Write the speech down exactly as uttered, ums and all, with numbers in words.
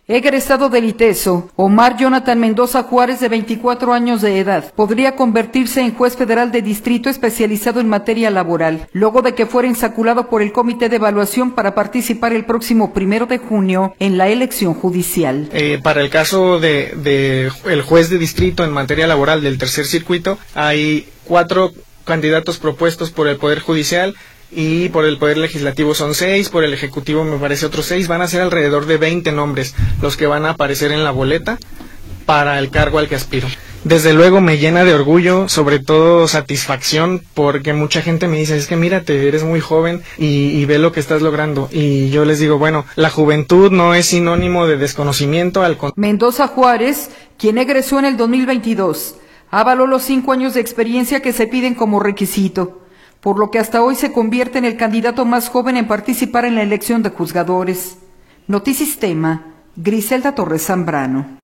Egresado del ITESO, Omar Jonathan Mendoza Juárez, de veinticuatro años de edad, podría convertirse en juez federal de distrito especializado en materia laboral, luego de que fuera insaculado por el Comité de Evaluación para participar el próximo primero de junio en la elección judicial. Eh, para el caso de, de el juez de distrito en materia laboral del tercer circuito, hay cuatro candidatos propuestos por el Poder Judicial, y por el Poder Legislativo son seis, por el Ejecutivo me parece otros seis. Van a ser alrededor de veinte nombres los que van a aparecer en la boleta para el cargo al que aspiro. Desde luego me llena de orgullo, sobre todo satisfacción, porque mucha gente me dice, es que mírate, eres muy joven y, y ve lo que estás logrando. Y yo les digo, bueno, la juventud no es sinónimo de desconocimiento. Al con- Mendoza Juárez, quien egresó en el dos mil veintidós, avaló los cinco años de experiencia que se piden como requisito, por lo que hasta hoy se convierte en el candidato más joven en participar en la elección de juzgadores. Notisistema, Griselda Torres Zambrano.